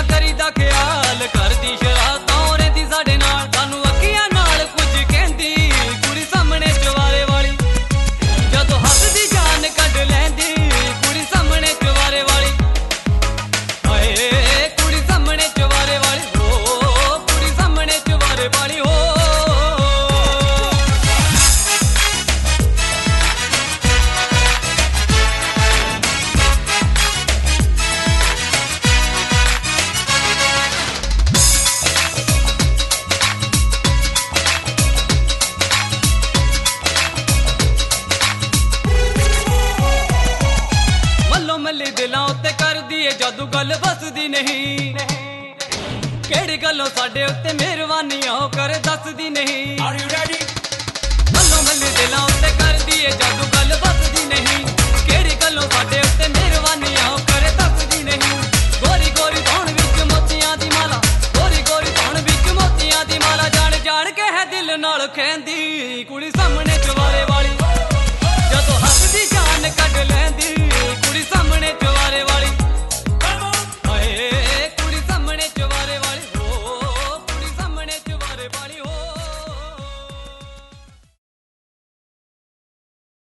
करीदा ख्याल करदी शरारतां रहिंदी साडे नाल सानू अखियां नाल कुछ कहंदी कुड़ी सामने चवारे वाली जदों हੱਸदी जान कढ लैंदी कुड़ी सामने चवारे वाली हाय कुड़ी सामने चवारे वाली हो कुड़ी सामने चवारे वाली हो मल्ली दिलां उत्ते करदी है जादू गल बसदी नहीं केड़ी गल्लों साडे उत्ते मेहरबानियां हो कर दसदी नहीं मल्लो मल्ली दिलां उत्ते करदी है जादू गल बसदी नहीं केड़ी गल्लों साडे उत्ते मेहरबानियां हो कर दसदी नहीं गोरी गोरी धौण विच मोतियां दी माला गोरी गोरी धौण विच मोतियां दी माला जान जान के है दिल नाल खेंदी